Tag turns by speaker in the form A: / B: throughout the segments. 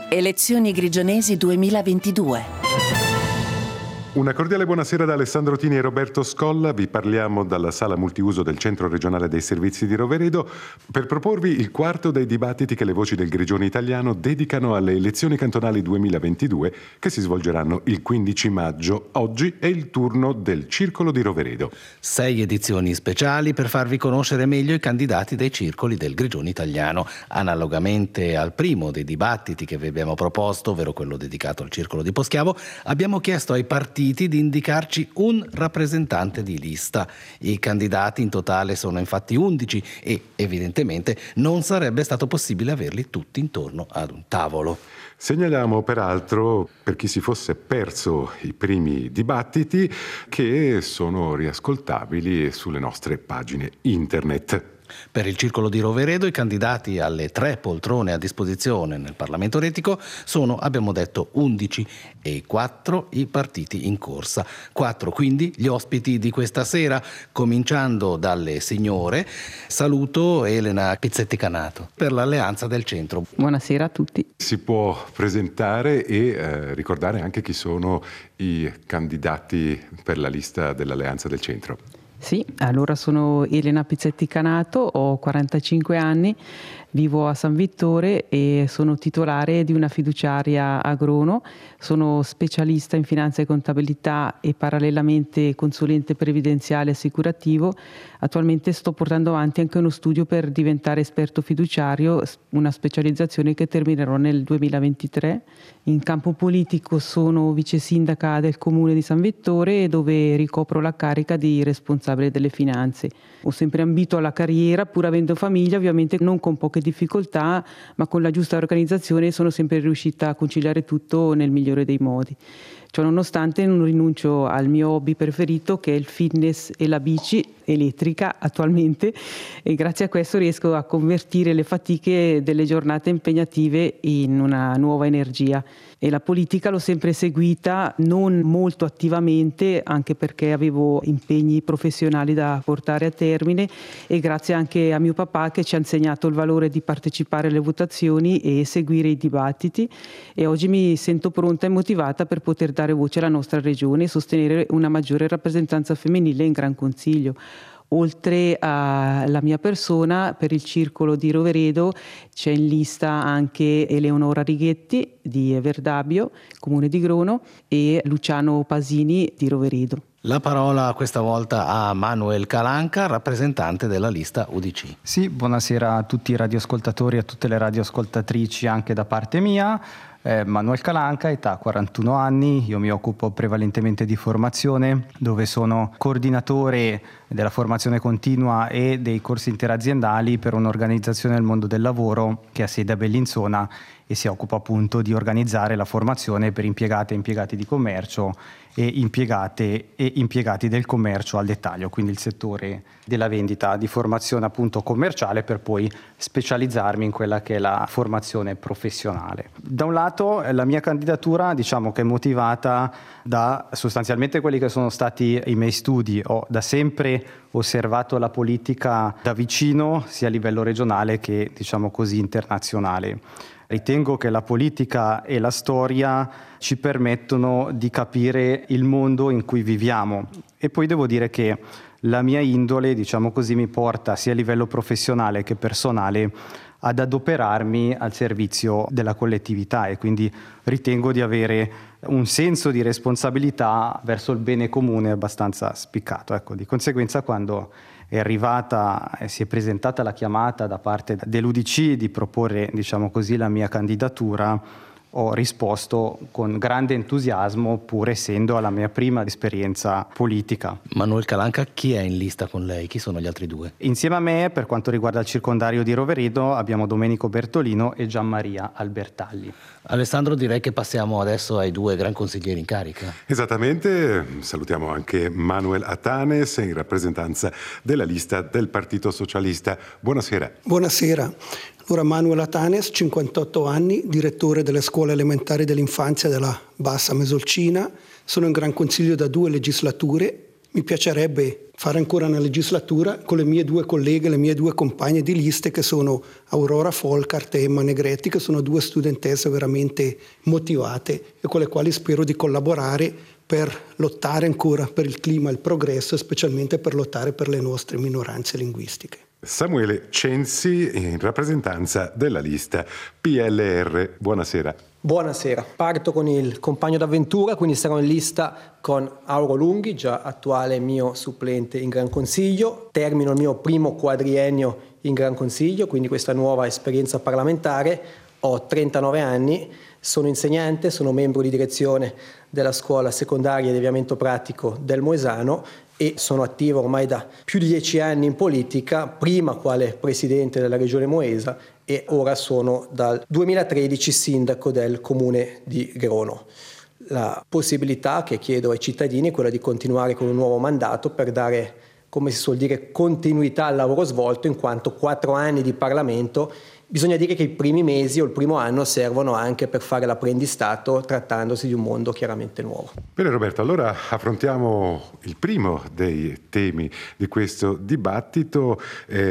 A: Elezioni grigionesi 2022.
B: Una cordiale buonasera da Alessandro Tini e Roberto Scolla. Vi parliamo dalla sala multiuso del Centro Regionale dei Servizi di Roveredo per proporvi il quarto dei dibattiti che le voci del Grigione italiano dedicano alle elezioni cantonali 2022 che si svolgeranno il 15 maggio. Oggi è il turno del Circolo di Roveredo.
C: 6 edizioni speciali per farvi conoscere meglio i candidati dei circoli del Grigione italiano. Analogamente al primo dei dibattiti che vi abbiamo proposto, ovvero quello dedicato al Circolo di Poschiavo, abbiamo chiesto ai partiti di indicarci un rappresentante di lista. I candidati in totale sono infatti 11 e evidentemente non sarebbe stato possibile averli tutti intorno ad un tavolo.
B: Segnaliamo peraltro, per chi si fosse perso i primi dibattiti, che sono riascoltabili sulle nostre pagine internet.
C: Per il Circolo di Roveredo i candidati alle 3 poltrone a disposizione nel Parlamento retico sono, abbiamo detto, 11 e 4 i partiti in corsa. 4 quindi gli ospiti di questa sera, cominciando dalle signore. Saluto Elena Pizzetti Canato per l'Alleanza del Centro.
D: Buonasera a tutti.
B: Si può presentare e ricordare anche chi sono i candidati per la lista dell'Alleanza del Centro.
D: Sì, allora sono Elena Pizzetti Canato, ho 45 anni, vivo a San Vittore e sono titolare di una fiduciaria Agrono, sono specialista in finanza e contabilità e parallelamente consulente previdenziale e assicurativo. Attualmente sto portando avanti anche uno studio per diventare esperto fiduciario, una specializzazione che terminerò nel 2023. In campo politico sono vice sindaca del comune di San Vittore, dove ricopro la carica di responsabile delle finanze. Ho sempre ambito alla carriera, pur avendo famiglia, ovviamente non con poche difficoltà, ma con la giusta organizzazione sono sempre riuscita a conciliare tutto nel migliore dei modi. Ciò nonostante non rinuncio al mio hobby preferito, che è il fitness e la bici elettrica attualmente, e grazie a questo riesco a convertire le fatiche delle giornate impegnative in una nuova energia. E la politica l'ho sempre seguita, non molto attivamente, anche perché avevo impegni professionali da portare a termine, e grazie anche a mio papà che ci ha insegnato il valore di partecipare alle votazioni e seguire i dibattiti, e oggi mi sento pronta e motivata per poter dare voce alla nostra regione e sostenere una maggiore rappresentanza femminile in Gran Consiglio. Oltre alla mia persona, per il Circolo di Roveredo c'è in lista anche Eleonora Righetti di Verdabio, comune di Grono, e Luciano Pasini di Roveredo.
C: La parola questa volta a Manuel Calanca, rappresentante della lista UDC.
E: Sì, buonasera a tutti i radioascoltatori e a tutte le radioascoltatrici anche da parte mia. Manuel Calanca, età 41 anni, io mi occupo prevalentemente di formazione, dove sono coordinatore della formazione continua e dei corsi interaziendali per un'organizzazione del mondo del lavoro che ha sede a Bellinzona e si occupa appunto di organizzare la formazione per impiegate e impiegati di commercio e impiegate e impiegati del commercio al dettaglio, quindi il settore della vendita, di formazione appunto commerciale, per poi specializzarmi in quella che è la formazione professionale. Da un lato la mia candidatura diciamo che è motivata da sostanzialmente quelli che sono stati i miei studi. Ho da sempre osservato la politica da vicino, sia a livello regionale che diciamo così internazionale. Ritengo che la politica e la storia ci permettono di capire il mondo in cui viviamo, e poi devo dire che la mia indole, diciamo così, mi porta sia a livello professionale che personale ad adoperarmi al servizio della collettività, e quindi ritengo di avere un senso di responsabilità verso il bene comune abbastanza spiccato. Ecco, di conseguenza, quando è arrivata e si è presentata la chiamata da parte dell'UDC di proporre, diciamo così, la mia candidatura, ho risposto con grande entusiasmo, pur essendo alla mia prima esperienza politica.
C: Manuel Calanca, chi è in lista con lei? Chi sono gli altri due?
E: Insieme a me, per quanto riguarda il circondario di Roveredo, abbiamo Domenico Bertolino e Gianmaria Albertalli.
C: Alessandro, direi che passiamo adesso ai due gran consiglieri in carica.
B: Esattamente, salutiamo anche Manuel Atanes in rappresentanza della lista del Partito Socialista. Buonasera.
F: Buonasera. Allora, Manuel Atanes, 58 anni, direttore delle scuole elementari dell'infanzia della Bassa Mesolcina. Sono in Gran Consiglio da 2 legislature Mi piacerebbe fare ancora una legislatura con le mie 2 colleghe, le mie 2 compagne di liste, che sono Aurora Folcart e Emma Negretti, che sono 2 studentesse veramente motivate e con le quali spero di collaborare per lottare ancora per il clima e il progresso, e specialmente per lottare per le nostre minoranze linguistiche.
B: Samuele Censi, in rappresentanza della lista PLR. Buonasera.
G: Buonasera, parto con il compagno d'avventura, quindi sarò in lista con Auro Lunghi, già attuale mio supplente in Gran Consiglio. Termino il mio primo quadriennio in Gran Consiglio, quindi questa nuova esperienza parlamentare. Ho 39 anni, sono insegnante, sono membro di direzione della scuola secondaria di avviamento pratico del Moesano e sono attivo ormai da più di 10 anni in politica, prima quale presidente della regione Moesa e ora sono dal 2013 sindaco del comune di Grono. La possibilità che chiedo ai cittadini è quella di continuare con un nuovo mandato per dare, come si suol dire, continuità al lavoro svolto, in quanto 4 anni di Parlamento. Bisogna dire che i primi mesi o il primo anno servono anche per fare l'apprendistato, trattandosi di un mondo chiaramente nuovo.
B: Bene Roberto, allora affrontiamo il primo dei temi di questo dibattito,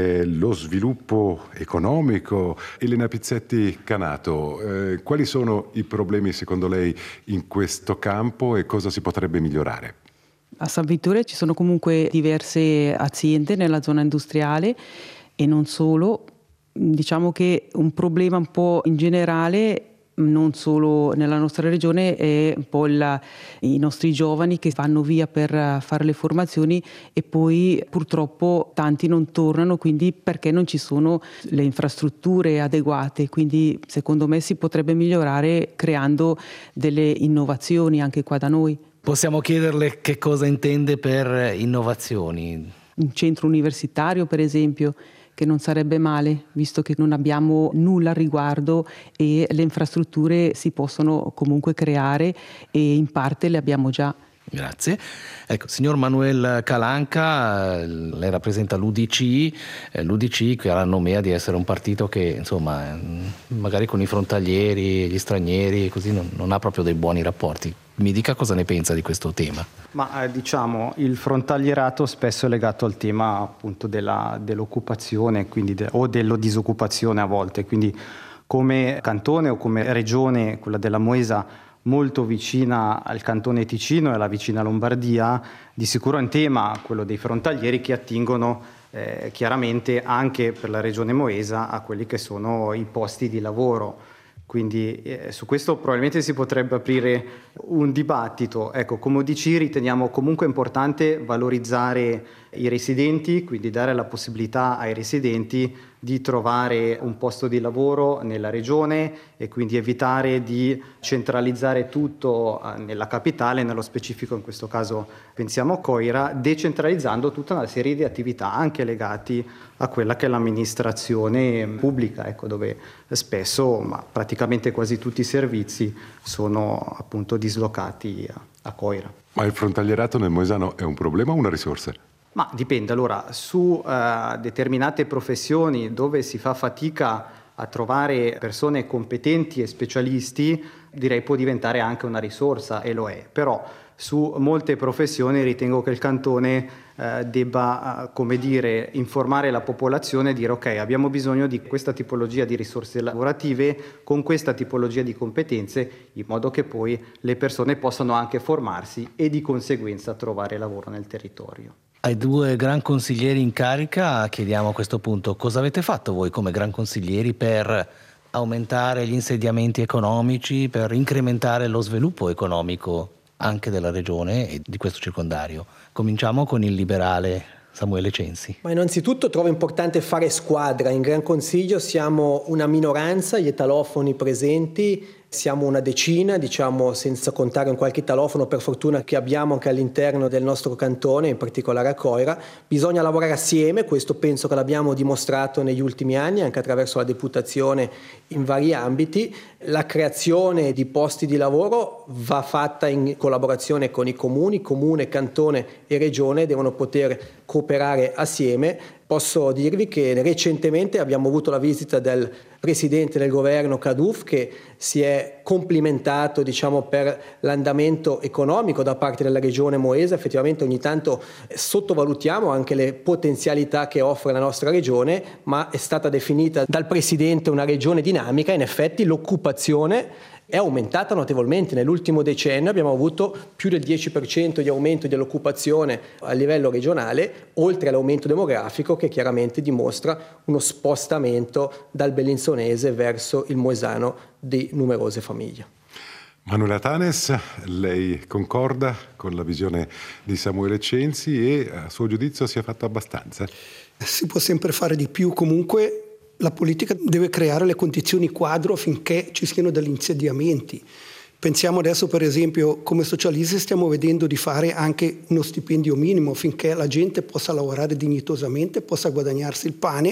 B: lo sviluppo economico. Elena Pizzetti Canato, quali sono i problemi secondo lei in questo campo e cosa si potrebbe migliorare?
D: A San Vittore ci sono comunque diverse aziende nella zona industriale e non solo. Diciamo che un problema un po' in generale, non solo nella nostra regione, è un po' i nostri giovani che vanno via per fare le formazioni e poi purtroppo tanti non tornano, quindi perché non ci sono le infrastrutture adeguate. Quindi secondo me si potrebbe migliorare creando delle innovazioni anche qua da noi.
C: Possiamo chiederle che cosa intende per innovazioni?
D: Un centro universitario, per esempio, che non sarebbe male, visto che non abbiamo nulla al riguardo e le infrastrutture si possono comunque creare e in parte le abbiamo già.
C: Grazie. Ecco, signor Manuel Calanca, lei rappresenta l'UDC che ha la nomea di essere un partito che, insomma, magari con i frontalieri, gli stranieri, così non ha proprio dei buoni rapporti. Mi dica cosa ne pensa di questo tema.
E: Ma diciamo, il frontalierato spesso è legato al tema appunto dell'occupazione, quindi o della disoccupazione a volte, quindi come cantone o come regione, quella della Moesa, molto vicina al cantone Ticino e alla vicina Lombardia, di sicuro è un tema, quello dei frontalieri, che attingono chiaramente anche per la regione Moesa a quelli che sono i posti di lavoro. Quindi su questo probabilmente si potrebbe aprire un dibattito. Ecco, come UDC riteniamo comunque importante valorizzare i residenti, quindi dare la possibilità ai residenti di trovare un posto di lavoro nella regione e quindi evitare di centralizzare tutto nella capitale, nello specifico in questo caso pensiamo a Coira, decentralizzando tutta una serie di attività anche legati a quella che è l'amministrazione pubblica, ecco, dove spesso, ma praticamente quasi tutti i servizi sono appunto dislocati a Coira.
B: Ma il frontalierato nel Moesano è un problema o una risorsa?
E: Ma dipende, allora, su determinate professioni dove si fa fatica a trovare persone competenti e specialisti, direi può diventare anche una risorsa, e lo è. Però su molte professioni ritengo che il cantone debba, come dire, informare la popolazione e dire ok, abbiamo bisogno di questa tipologia di risorse lavorative con questa tipologia di competenze, in modo che poi le persone possano anche formarsi e di conseguenza trovare lavoro nel territorio.
C: Ai 2 gran consiglieri in carica chiediamo a questo punto cosa avete fatto voi come gran consiglieri per aumentare gli insediamenti economici, per incrementare lo sviluppo economico anche della regione e di questo circondario. Cominciamo con il liberale Samuele Censi.
G: Ma innanzitutto trovo importante fare squadra. In Gran Consiglio siamo una minoranza, gli italofoni presenti, siamo una decina, diciamo, senza contare un qualche italofono per fortuna che abbiamo anche all'interno del nostro cantone, in particolare a Coira. Bisogna lavorare assieme, questo penso che l'abbiamo dimostrato negli ultimi anni, anche attraverso la deputazione in vari ambiti. La creazione di posti di lavoro va fatta in collaborazione con i comuni, comune, cantone e regione devono poter cooperare assieme Posso dirvi che recentemente abbiamo avuto la visita del presidente del governo Kaddouf, che si è complimentato per l'andamento economico da parte della regione moese. Effettivamente ogni tanto sottovalutiamo anche le potenzialità che offre la nostra regione, ma è stata definita dal presidente una regione dinamica. In effetti l'occupazione è aumentata notevolmente. Nell'ultimo decennio abbiamo avuto più del 10% di aumento dell'occupazione a livello regionale, oltre all'aumento demografico che chiaramente dimostra uno spostamento dal bellinzonese verso il moesano di numerose famiglie.
B: Manuela Tanes, lei concorda con la visione di Samuele Censi e a suo giudizio si è fatto abbastanza?
F: Si può sempre fare di più, comunque la politica deve creare le condizioni quadro affinché ci siano degli insediamenti. Pensiamo adesso per esempio come socialisti stiamo vedendo di fare anche uno stipendio minimo affinché la gente possa lavorare dignitosamente, possa guadagnarsi il pane,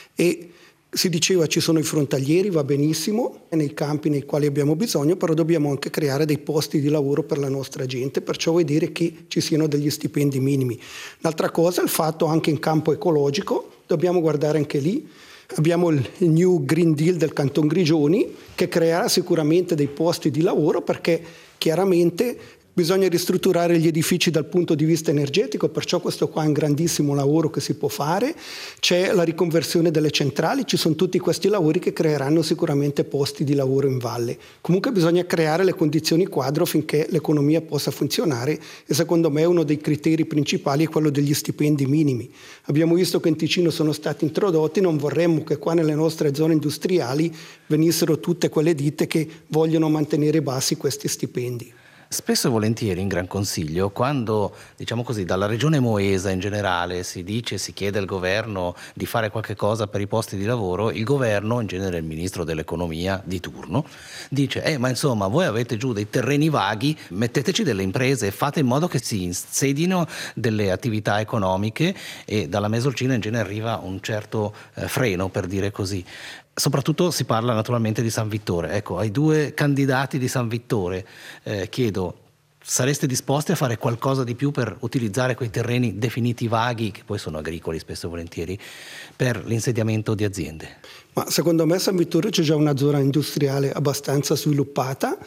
F: e si diceva ci sono i frontalieri, va benissimo, nei campi nei quali abbiamo bisogno, però dobbiamo anche creare dei posti di lavoro per la nostra gente, perciò vuol dire che ci siano degli stipendi minimi. L'altra cosa è il fatto anche in campo ecologico, dobbiamo guardare anche lì. Abbiamo il New Green Deal del Canton Grigioni che creerà sicuramente dei posti di lavoro, perché chiaramente bisogna ristrutturare gli edifici dal punto di vista energetico, perciò questo qua è un grandissimo lavoro che si può fare. C'è la riconversione delle centrali, ci sono tutti questi lavori che creeranno sicuramente posti di lavoro in valle. Comunque bisogna creare le condizioni quadro affinché l'economia possa funzionare, e secondo me uno dei criteri principali è quello degli stipendi minimi. Abbiamo visto che in Ticino sono stati introdotti, non vorremmo che qua nelle nostre zone industriali venissero tutte quelle ditte che vogliono mantenere bassi questi stipendi.
C: Spesso e volentieri in Gran Consiglio, quando dalla regione moesa in generale si chiede al governo di fare qualche cosa per i posti di lavoro, il governo, in genere il ministro dell'economia di turno, dice ma insomma voi avete giù dei terreni vaghi, metteteci delle imprese, fate in modo che si insedino delle attività economiche, e dalla Mesolcina in genere arriva un certo freno, per dire così. Soprattutto si parla naturalmente di San Vittore. Ecco, ai due candidati di San Vittore chiedo: sareste disposti a fare qualcosa di più per utilizzare quei terreni definiti vaghi, che poi sono agricoli spesso e volentieri, per l'insediamento di aziende?
F: Ma secondo me a San Vittore c'è già una zona industriale abbastanza sviluppata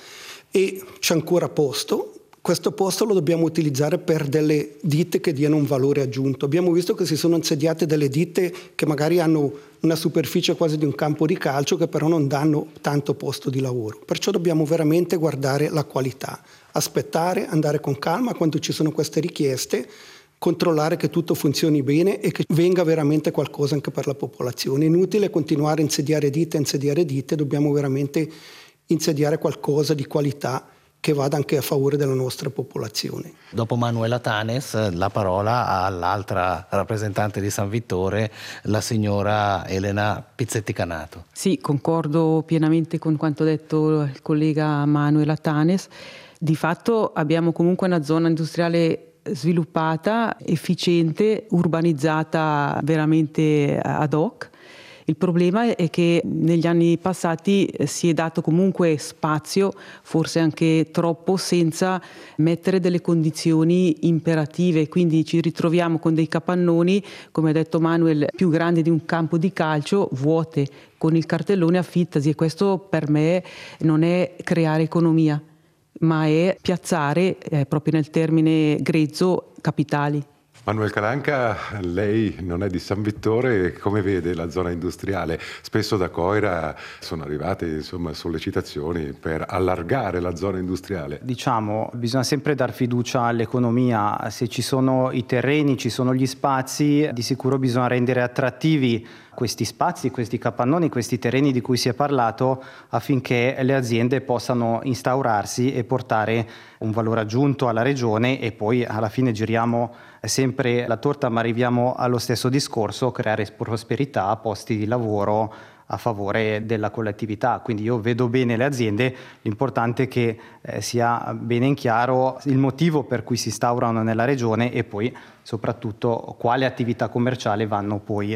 F: e c'è ancora posto. Questo posto lo dobbiamo utilizzare per delle ditte che diano un valore aggiunto. Abbiamo visto che si sono insediate delle ditte che magari hanno una superficie quasi di un campo di calcio, che però non danno tanto posto di lavoro. Perciò dobbiamo veramente guardare la qualità, aspettare, andare con calma quando ci sono queste richieste, controllare che tutto funzioni bene e che venga veramente qualcosa anche per la popolazione. È inutile continuare a insediare ditte, dobbiamo veramente insediare qualcosa di qualità che vada anche a favore della nostra popolazione.
C: Dopo Manuela Tanes, la parola all'altra rappresentante di San Vittore, la signora Elena Pizzetti Canato.
D: Sì, concordo pienamente con quanto detto il collega Manuela Tanes. Di fatto abbiamo comunque una zona industriale sviluppata, efficiente, urbanizzata veramente ad hoc. Il problema è che negli anni passati si è dato comunque spazio, forse anche troppo, senza mettere delle condizioni imperative, quindi ci ritroviamo con dei capannoni, come ha detto Manuel, più grandi di un campo di calcio, vuote, con il cartellone affittasi, e questo per me non è creare economia, ma è piazzare, proprio nel termine grezzo, capitali.
B: Manuel Calanca, lei non è di San Vittore, come vede la zona industriale? Spesso da Coira sono arrivate sollecitazioni per allargare la zona industriale.
E: Bisogna sempre dar fiducia all'economia, se ci sono i terreni, ci sono gli spazi, di sicuro bisogna rendere attrattivi questi spazi, questi capannoni, questi terreni di cui si è parlato, affinché le aziende possano instaurarsi e portare un valore aggiunto alla regione, e poi alla fine giriamo sempre la torta ma arriviamo allo stesso discorso: creare prosperità, posti di lavoro a favore della collettività. Quindi io vedo bene le aziende, l'importante è che sia bene in chiaro il motivo per cui si instaurano nella regione, e poi soprattutto quale attività commerciale vanno poi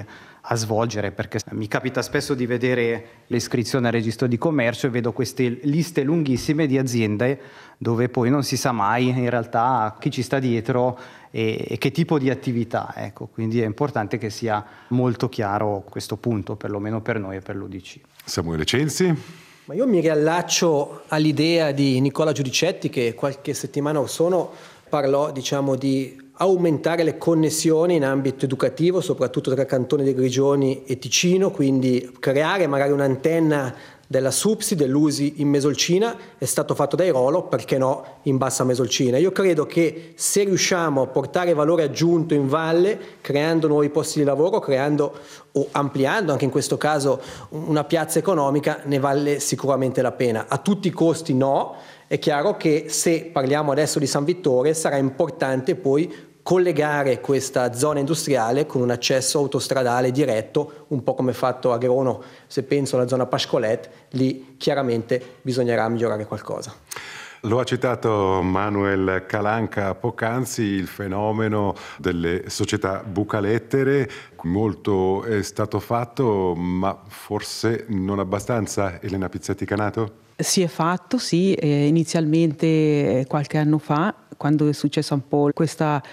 E: a svolgere, perché mi capita spesso di vedere l'iscrizione al registro di commercio e vedo queste liste lunghissime di aziende dove poi non si sa mai in realtà chi ci sta dietro e che tipo di attività. Ecco, quindi è importante che sia molto chiaro questo punto, perlomeno per noi e per l'UDC.
B: Samuele Censi.
G: Ma io mi riallaccio all'idea di Nicola Giudicetti, che qualche settimana or sono parlò, di aumentare le connessioni in ambito educativo, soprattutto tra Cantone dei Grigioni e Ticino, quindi creare magari un'antenna della SUPSI, dell'USI in Mesolcina. È stato fatto da Airolo, perché no in Bassa Mesolcina? Io credo che se riusciamo a portare valore aggiunto in valle, creando nuovi posti di lavoro, creando o ampliando anche in questo caso una piazza economica, ne vale sicuramente la pena. A tutti i costi no. È chiaro che se parliamo adesso di San Vittore sarà importante poi collegare questa zona industriale con un accesso autostradale diretto, un po' come fatto a Greono, se penso alla zona Pascolet, lì chiaramente bisognerà migliorare qualcosa.
B: Lo ha citato Manuel Calanca poc'anzi, il fenomeno delle società bucalettere. Molto è stato fatto, ma forse non abbastanza. Elena Pizzetti Canato?
D: Si è fatto, sì, inizialmente qualche anno fa, quando è successa un po' questa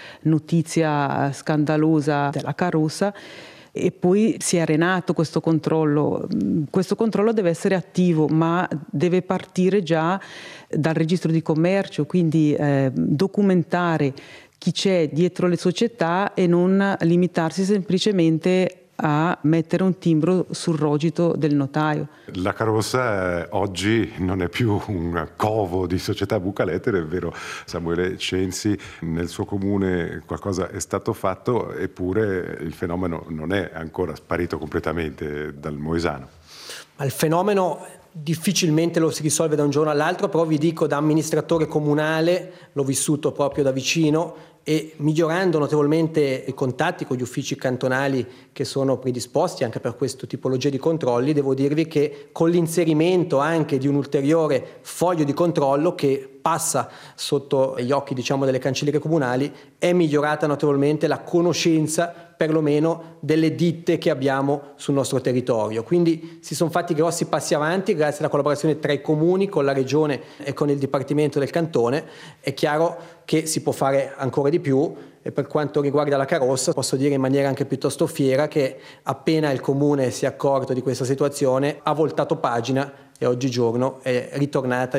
D: notizia scandalosa della carrozza, e poi si è arenato questo controllo. Questo controllo deve essere attivo, ma deve partire già dal registro di commercio, quindi documentare chi c'è dietro le società e non limitarsi semplicemente a mettere un timbro sul rogito del notaio.
B: La Carrozza oggi non è più un covo di società bucalettere, è vero Samuele Censi, nel suo comune qualcosa è stato fatto, eppure il fenomeno non è ancora sparito completamente dal Moesano.
G: Ma il fenomeno difficilmente lo si risolve da un giorno all'altro, però vi dico, da amministratore comunale l'ho vissuto proprio da vicino, e migliorando notevolmente i contatti con gli uffici cantonali che sono predisposti anche per questa tipologia di controlli, devo dirvi che con l'inserimento anche di un ulteriore foglio di controllo che passa sotto gli occhi delle cancellerie comunali, è migliorata notevolmente la conoscenza perlomeno delle ditte che abbiamo sul nostro territorio. Quindi si sono fatti grossi passi avanti grazie alla collaborazione tra i comuni, con la regione e con il dipartimento del cantone. È chiaro che si può fare ancora di più, e per quanto riguarda la Carrozza posso dire in maniera anche piuttosto fiera che appena il comune si è accorto di questa situazione ha voltato pagina e oggigiorno è ritornata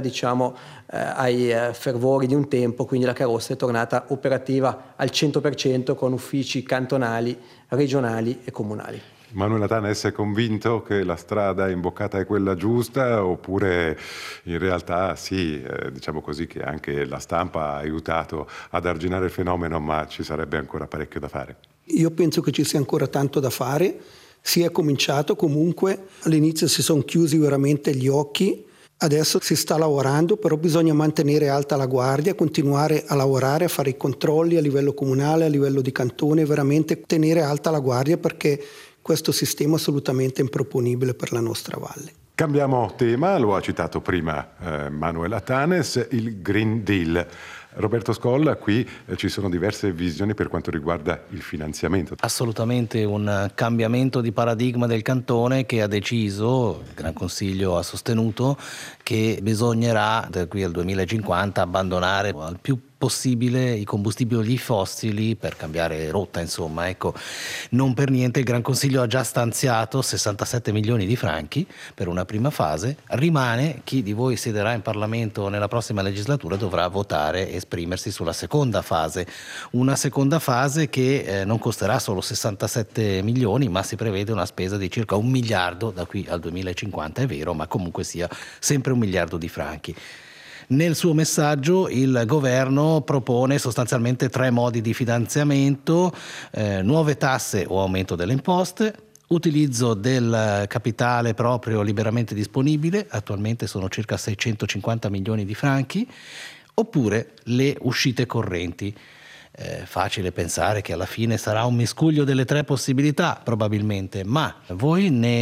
G: ai fervori di un tempo, quindi la Carrozza è tornata operativa al 100% con uffici cantonali, regionali e comunali.
B: Manuela Tanes è convinto che la strada imboccata è quella giusta, oppure in realtà sì, diciamo così, che anche la stampa ha aiutato ad arginare il fenomeno, ma ci sarebbe ancora parecchio da fare?
F: Io penso che ci sia ancora tanto da fare. Si è cominciato comunque, all'inizio si sono chiusi veramente gli occhi, adesso si sta lavorando, però bisogna mantenere alta la guardia, continuare a lavorare, a fare i controlli a livello comunale, a livello di cantone, veramente tenere alta la guardia, perché questo sistema è assolutamente improponibile per la nostra valle.
B: Cambiamo tema, lo ha citato prima Manuela Tanes, il Green Deal. Roberto Scolla, qui ci sono diverse visioni per quanto riguarda il finanziamento.
C: Assolutamente un cambiamento di paradigma del cantone, che ha deciso, il Gran Consiglio ha sostenuto, che bisognerà da qui al 2050 abbandonare al più possibile i combustibili fossili per cambiare rotta, insomma. Ecco, non per niente il Gran Consiglio ha già stanziato 67 milioni di franchi per una prima fase. Rimane chi di voi siederà in Parlamento nella prossima legislatura dovrà votare e esprimersi sulla seconda fase. Una seconda fase che non costerà solo 67 milioni, ma si prevede una spesa di circa 1 miliardo da qui al 2050, è vero, ma comunque sia sempre 1 miliardo di franchi. Nel suo messaggio il governo propone sostanzialmente 3 modi di finanziamento: nuove tasse o aumento delle imposte, utilizzo del capitale proprio liberamente disponibile, attualmente sono circa 650 milioni di franchi, oppure le uscite correnti. Facile pensare che alla fine sarà un miscuglio delle 3 possibilità, probabilmente, ma voi ne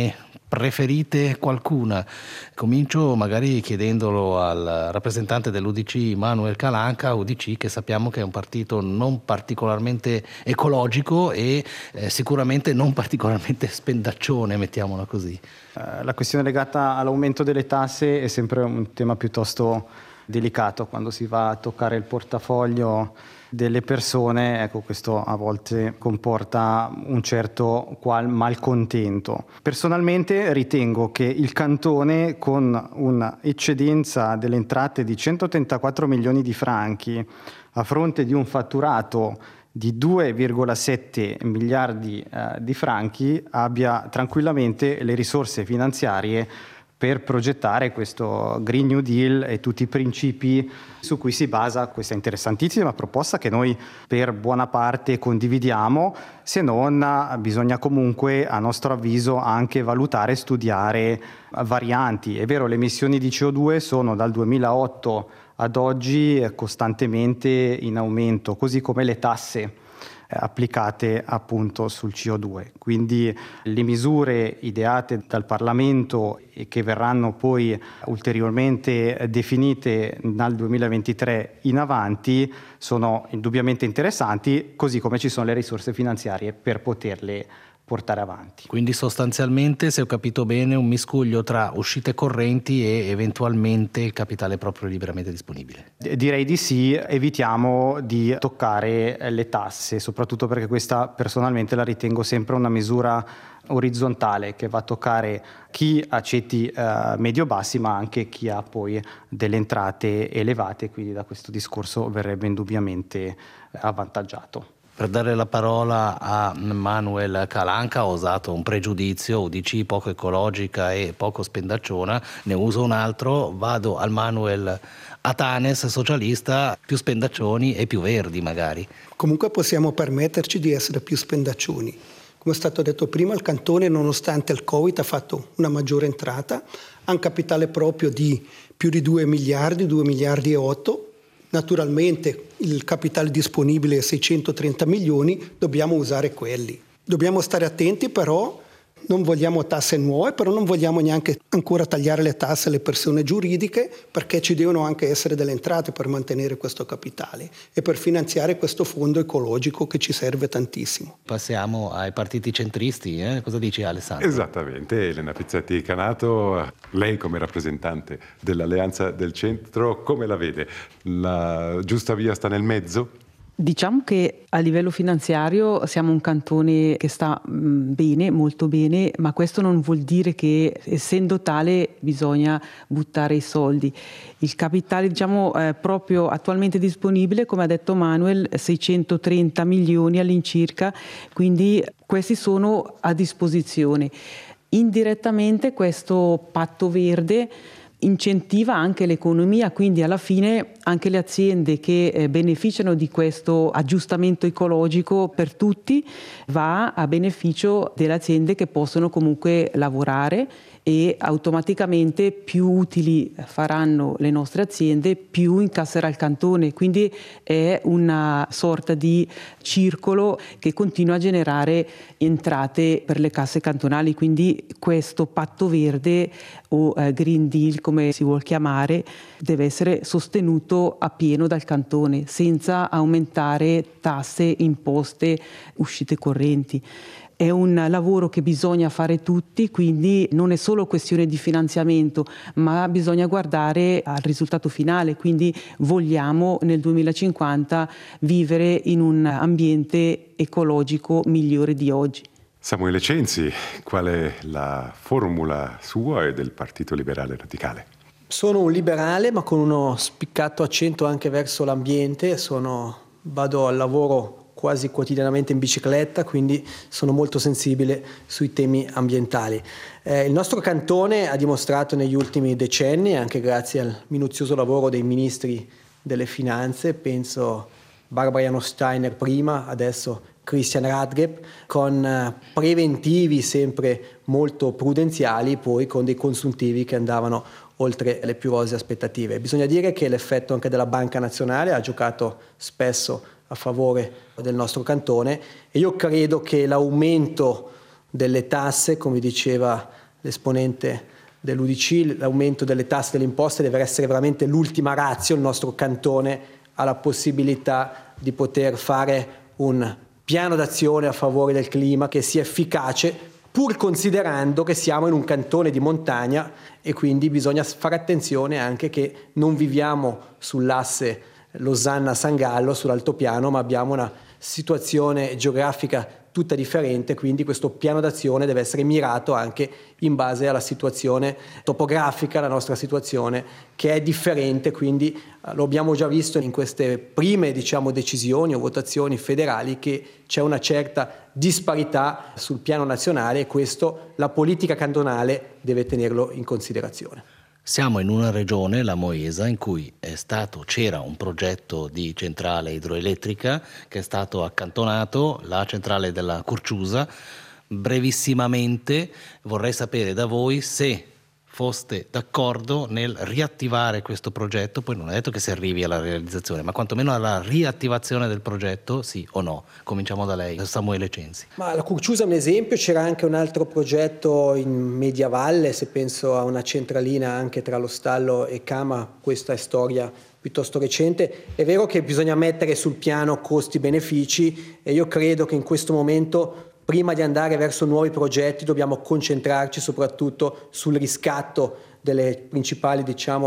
C: preferite qualcuna? Comincio magari chiedendolo al rappresentante dell'UDC Manuel Calanca, UDC che sappiamo che è un partito non particolarmente ecologico e sicuramente non particolarmente spendaccione, mettiamola così.
E: La questione legata all'aumento delle tasse è sempre un tema piuttosto delicato quando si va a toccare il portafoglio delle persone. Ecco, questo a volte comporta un certo malcontento. Personalmente ritengo che il Cantone, con un'eccedenza delle entrate di 134 milioni di franchi a fronte di un fatturato di 2,7 miliardi di franchi, abbia tranquillamente le risorse finanziarie per progettare questo Green New Deal e tutti i principi su cui si basa questa interessantissima proposta che noi per buona parte condividiamo, se non bisogna comunque, a nostro avviso, anche valutare e studiare varianti. È vero, le emissioni di CO2 sono dal 2008 ad oggi costantemente in aumento, così come le tasse applicate appunto sul CO2. Quindi le misure ideate dal Parlamento e che verranno poi ulteriormente definite dal 2023 in avanti sono indubbiamente interessanti, così come ci sono le risorse finanziarie per poterle portare avanti.
C: Quindi sostanzialmente, se ho capito bene, un miscuglio tra uscite correnti e eventualmente il capitale proprio liberamente disponibile.
E: Direi di sì, evitiamo di toccare le tasse, soprattutto perché questa personalmente la ritengo sempre una misura orizzontale che va a toccare chi ha ceti medio-bassi, ma anche chi ha poi delle entrate elevate, quindi da questo discorso verrebbe indubbiamente avvantaggiato.
C: Per dare la parola a Manuel Calanca ho usato un pregiudizio, UDC poco ecologica e poco spendacciona, ne uso un altro, vado al Manuel Atanes, socialista, più spendaccioni e più verdi magari.
F: Comunque possiamo permetterci di essere più spendaccioni. Come è stato detto prima, il Cantone, nonostante il Covid, ha fatto una maggiore entrata, ha un capitale proprio di più di 2 miliardi e 8. Naturalmente il capitale disponibile è 630 milioni, dobbiamo usare quelli. Dobbiamo stare attenti però, non vogliamo tasse nuove, però non vogliamo neanche ancora tagliare le tasse alle persone giuridiche, perché ci devono anche essere delle entrate per mantenere questo capitale e per finanziare questo fondo ecologico che ci serve tantissimo.
C: Passiamo ai partiti centristi, cosa dici Alessandro?
B: Esattamente, Elena Pizzetti Canato, lei come rappresentante dell'Alleanza del Centro, come la vede? La giusta via sta nel mezzo?
D: Diciamo che a livello finanziario siamo un cantone che sta bene, molto bene, ma questo non vuol dire che essendo tale bisogna buttare i soldi. Il capitale proprio attualmente disponibile, come ha detto Manuel, 630 milioni all'incirca, quindi questi sono a disposizione. Indirettamente questo patto verde incentiva anche l'economia, quindi alla fine anche le aziende che beneficiano di questo aggiustamento ecologico per tutti va a beneficio delle aziende che possono comunque lavorare e automaticamente più utili faranno le nostre aziende, più incasserà il cantone, quindi è una sorta di circolo che continua a generare entrate per le casse cantonali, quindi questo patto verde o Green Deal come si vuol chiamare deve essere sostenuto appieno dal cantone senza aumentare tasse, imposte, uscite correnti. È un lavoro che bisogna fare tutti, quindi non è solo questione di finanziamento, ma bisogna guardare al risultato finale, quindi vogliamo nel 2050 vivere in un ambiente ecologico migliore di oggi.
B: Samuele Censi, qual è la formula sua e del Partito Liberale Radicale?
G: Sono un liberale, ma con uno spiccato accento anche verso l'ambiente. Vado al lavoro quasi quotidianamente in bicicletta, quindi sono molto sensibile sui temi ambientali. Il nostro cantone ha dimostrato negli ultimi decenni, anche grazie al minuzioso lavoro dei ministri delle finanze, penso Barbara Janosch-Steiner prima, adesso Christian Radgeb, con preventivi sempre molto prudenziali, poi con dei consuntivi che andavano oltre le più rosee aspettative. Bisogna dire che l'effetto anche della Banca Nazionale ha giocato spesso a favore del nostro cantone e io credo che l'aumento delle tasse, come diceva l'esponente dell'UDC, l'aumento delle tasse e delle imposte deve essere veramente l'ultima ratio. Il nostro cantone ha la possibilità di poter fare un piano d'azione a favore del clima che sia efficace, pur considerando che siamo in un cantone di montagna e quindi bisogna fare attenzione anche che non viviamo sull'asse Losanna-San Gallo, sull'altopiano, ma abbiamo una situazione geografica tutta differente, quindi questo piano d'azione deve essere mirato anche in base alla situazione topografica, la nostra situazione che è differente, quindi lo abbiamo già visto in queste prime decisioni o votazioni federali che c'è una certa disparità sul piano nazionale e questo la politica cantonale deve tenerlo in considerazione.
C: Siamo in una regione, la Moesa, in cui c'era un progetto di centrale idroelettrica che è stato accantonato, la centrale della Curciusa. Brevissimamente vorrei sapere da voi se foste d'accordo nel riattivare questo progetto, poi non è detto che si arrivi alla realizzazione, ma quantomeno alla riattivazione del progetto, sì o no? Cominciamo da lei, Samuele Censi.
G: Ma la Curciusa è un esempio, c'era anche un altro progetto in Mediavalle, se penso a una centralina anche tra lo Stallo e Cama, questa è storia piuttosto recente. È vero che bisogna mettere sul piano costi-benefici e io credo che in questo momento, prima di andare verso nuovi progetti, dobbiamo concentrarci soprattutto sul riscatto delle principali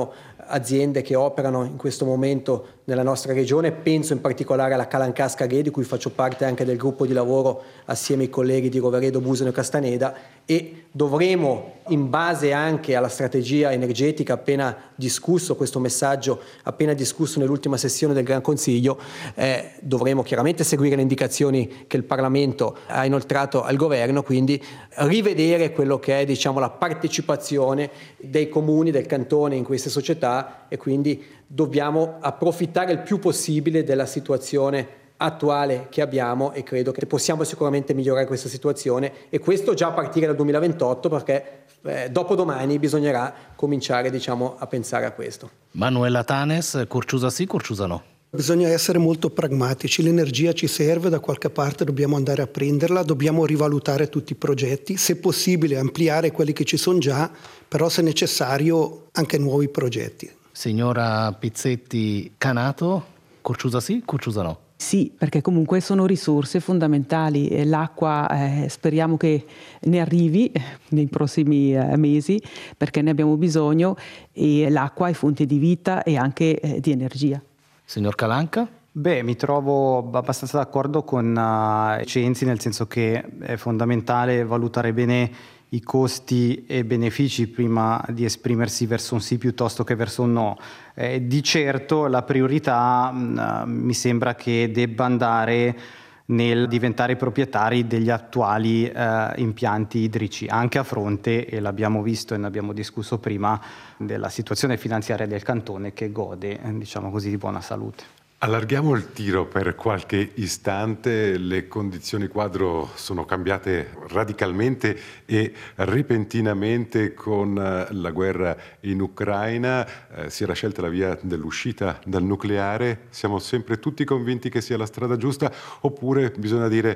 G: aziende che operano in questo momento nella nostra regione. Penso in particolare alla Calancasca Re, di cui faccio parte anche del gruppo di lavoro assieme ai colleghi di Roveredo, Busano e Castaneda, e dovremo, in base anche alla strategia energetica appena discusso, questo messaggio appena discusso nell'ultima sessione del Gran Consiglio, dovremo chiaramente seguire le indicazioni che il Parlamento ha inoltrato al Governo, quindi rivedere quello che è la partecipazione dei comuni, del cantone in queste società e quindi dobbiamo approfittare il più possibile della situazione attuale che abbiamo e credo che possiamo sicuramente migliorare questa situazione e questo già a partire dal 2028 perché dopodomani bisognerà cominciare a pensare a questo.
C: Manuela Tanes, Curciusa sì, Curciusa no.
F: Bisogna essere molto pragmatici, l'energia ci serve, da qualche parte dobbiamo andare a prenderla, dobbiamo rivalutare tutti i progetti, se possibile ampliare quelli che ci sono già, però se necessario anche nuovi progetti.
C: Signora Pizzetti Canato, Curciusa sì, Curciusa no.
D: Sì, perché comunque sono risorse fondamentali. L'acqua speriamo che ne arrivi nei prossimi mesi perché ne abbiamo bisogno e l'acqua è fonte di vita e anche di energia.
C: Signor Calanca?
E: Mi trovo abbastanza d'accordo con Censi, nel senso che è fondamentale valutare bene i costi e benefici prima di esprimersi verso un sì piuttosto che verso un no. Di certo la priorità mi sembra che debba andare nel diventare proprietari degli attuali impianti idrici, anche a fronte, e l'abbiamo visto e ne abbiamo discusso prima, della situazione finanziaria del cantone che gode, di buona salute.
B: Allarghiamo il tiro per qualche istante, le condizioni quadro sono cambiate radicalmente e repentinamente con la guerra in Ucraina, si era scelta la via dell'uscita dal nucleare, siamo sempre tutti convinti che sia la strada giusta oppure bisogna dire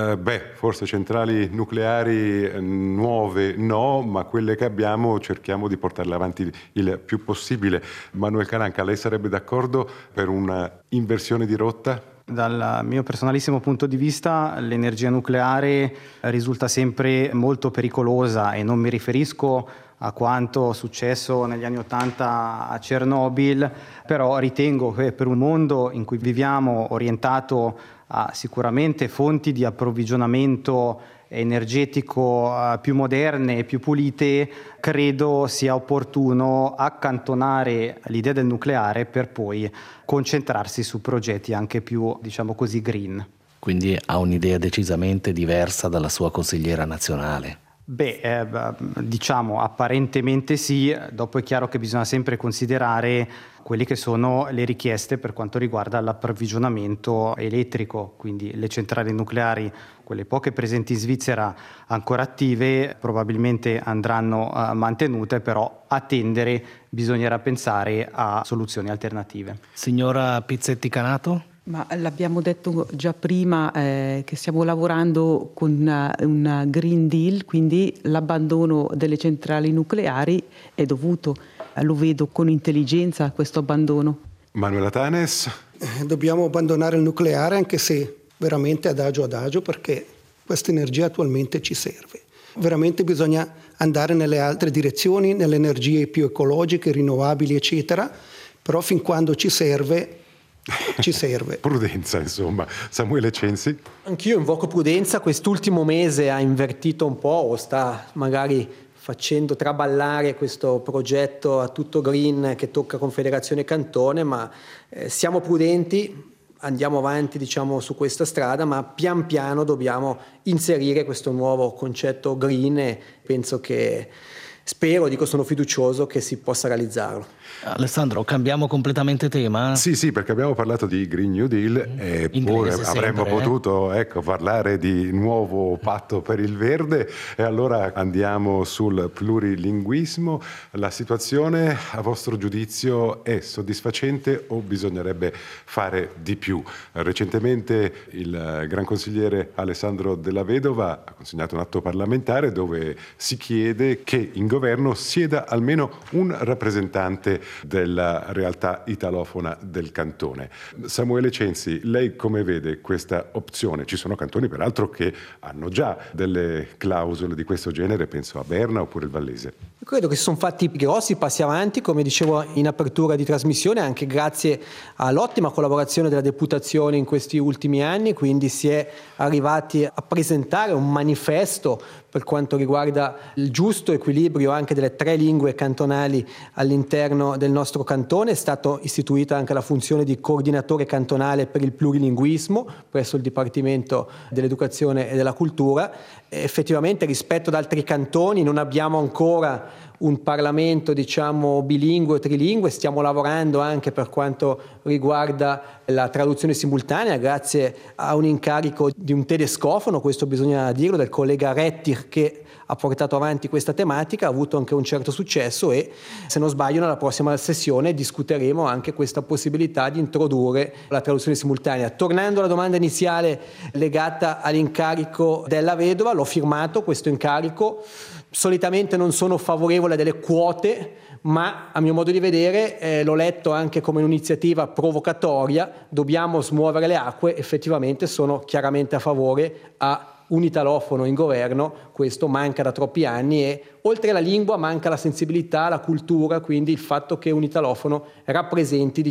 B: forse centrali nucleari nuove no, ma quelle che abbiamo cerchiamo di portarle avanti il più possibile. Manuel Calanca, lei sarebbe d'accordo per una inversione di rotta?
E: Dal mio personalissimo punto di vista l'energia nucleare risulta sempre molto pericolosa e non mi riferisco a quanto successo negli anni '80 a Chernobyl, però ritengo che per un mondo in cui viviamo orientato a sicuramente fonti di approvvigionamento energetico più moderne e più pulite, credo sia opportuno accantonare l'idea del nucleare per poi concentrarsi su progetti anche più, green.
C: Quindi ha un'idea decisamente diversa dalla sua consigliera nazionale.
E: Apparentemente sì, dopo è chiaro che bisogna sempre considerare quelle che sono le richieste per quanto riguarda l'approvvigionamento elettrico, quindi le centrali nucleari, quelle poche presenti in Svizzera ancora attive, probabilmente andranno mantenute, però a tendere bisognerà pensare a soluzioni alternative.
C: Signora Pizzetti Canato?
D: Ma l'abbiamo detto già prima che stiamo lavorando con un Green Deal, quindi l'abbandono delle centrali nucleari è dovuto. Lo vedo con intelligenza questo abbandono.
B: Manuela Tanes?
F: Dobbiamo abbandonare il nucleare, anche se veramente adagio, perché questa energia attualmente ci serve. Veramente bisogna andare nelle altre direzioni, nelle energie più ecologiche, rinnovabili, eccetera, però fin quando ci serve.
B: Prudenza, insomma. Samuele Censi?
G: Anch'io invoco prudenza. Quest'ultimo mese ha invertito un po', o sta magari facendo traballare questo progetto a tutto green che tocca Confederazione Cantone, ma siamo prudenti, andiamo avanti su questa strada, ma pian piano dobbiamo inserire questo nuovo concetto green e sono fiducioso che si possa realizzarlo.
C: Alessandro, cambiamo completamente tema?
B: Sì, perché abbiamo parlato di Green New Deal e pure avremmo potuto parlare di nuovo patto per il verde, e allora andiamo sul plurilinguismo. La situazione, a vostro giudizio, è soddisfacente o bisognerebbe fare di più? Recentemente il gran consigliere Alessandro Della Vedova ha consegnato un atto parlamentare dove si chiede che in governo sieda almeno un rappresentante della realtà italofona del cantone. Samuele Censi, lei come vede questa opzione? Ci sono cantoni peraltro che hanno già delle clausole di questo genere, penso a Berna oppure il Vallese.
G: Credo che si sono fatti grossi passi avanti, come dicevo in apertura di trasmissione, anche grazie all'ottima collaborazione della Deputazione in questi ultimi anni, quindi si è arrivati a presentare un manifesto per quanto riguarda il giusto equilibrio anche delle 3 lingue cantonali all'interno del nostro cantone. È stata istituita anche la funzione di coordinatore cantonale per il plurilinguismo presso il Dipartimento dell'Educazione e della Cultura. Effettivamente, rispetto ad altri cantoni, non abbiamo ancora un Parlamento bilingue o trilingue. Stiamo lavorando anche per quanto riguarda la traduzione simultanea, grazie a un incarico di un tedescofono, questo bisogna dirlo, del collega Rettir, che ha portato avanti questa tematica, ha avuto anche un certo successo, e se non sbaglio nella prossima sessione discuteremo anche questa possibilità di introdurre la traduzione simultanea. Tornando alla domanda iniziale legata all'incarico della vedova, l'ho firmato questo incarico. Solitamente non sono favorevole a delle quote, ma a mio modo di vedere l'ho letto anche come un'iniziativa provocatoria. Dobbiamo smuovere le acque. Effettivamente sono chiaramente a favore a un italofono in governo. Questo manca da troppi anni, e oltre alla lingua manca la sensibilità, la cultura, quindi il fatto che un italofono rappresenti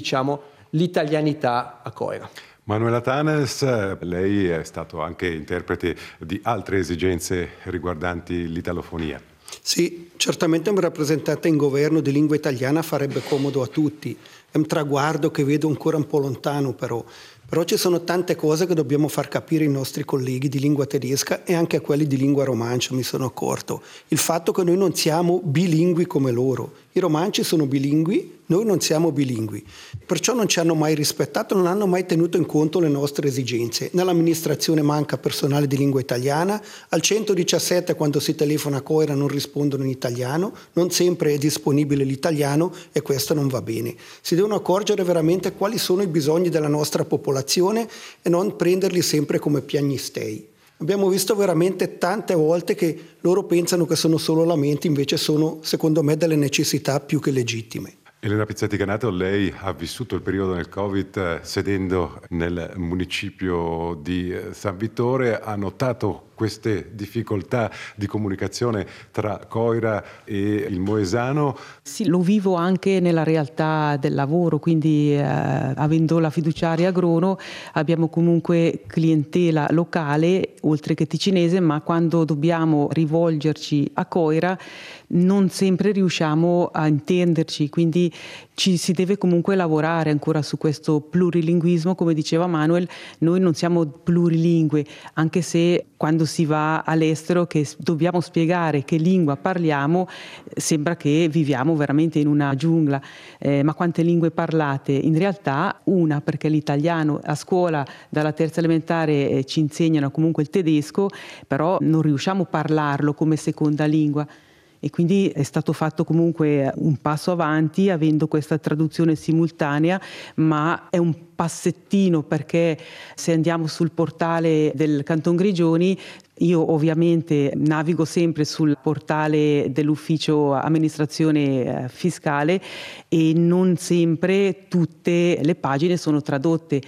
G: l'italianità a Coira.
B: Manuela Tanes, lei è stato anche interprete di altre esigenze riguardanti l'italofonia.
F: Sì, certamente un rappresentante in governo di lingua italiana farebbe comodo a tutti. È un traguardo che vedo ancora un po' lontano, però ci sono tante cose che dobbiamo far capire ai nostri colleghi di lingua tedesca e anche a quelli di lingua romancia, mi sono accorto. Il fatto che noi non siamo bilingui come loro. I romanci sono bilingui, noi non siamo bilingui. Perciò non ci hanno mai rispettato, non hanno mai tenuto in conto le nostre esigenze. Nell'amministrazione manca personale di lingua italiana, al 117 quando si telefona a Coira non rispondono in italiano, non sempre è disponibile l'italiano, e questo non va bene. Si devono accorgere veramente quali sono i bisogni della nostra popolazione e non prenderli sempre come piagnistei. Abbiamo visto veramente tante volte che loro pensano che sono solo lamenti, invece sono, secondo me, delle necessità più che legittime.
B: Elena Pizzetti Canato, lei ha vissuto il periodo del Covid sedendo nel municipio di San Vittore, ha notato queste difficoltà di comunicazione tra Coira e il Moesano?
D: Sì, lo vivo anche nella realtà del lavoro, quindi avendo la fiduciaria Grono abbiamo comunque clientela locale oltre che ticinese, ma quando dobbiamo rivolgerci a Coira non sempre riusciamo a intenderci, quindi ci si deve comunque lavorare ancora su questo plurilinguismo. Come diceva Manuel, noi non siamo plurilingue, anche se quando si va all'estero che dobbiamo spiegare che lingua parliamo sembra che viviamo veramente in una giungla, ma quante lingue parlate? In realtà una, perché l'italiano a scuola dalla terza elementare ci insegnano comunque il tedesco, però non riusciamo a parlarlo come seconda lingua. e quindi è stato fatto comunque un passo avanti avendo questa traduzione simultanea, ma è un passettino, perché se andiamo sul portale del Canton Grigioni, io ovviamente navigo sempre sul portale dell'ufficio amministrazione fiscale e non sempre tutte le pagine sono tradotte,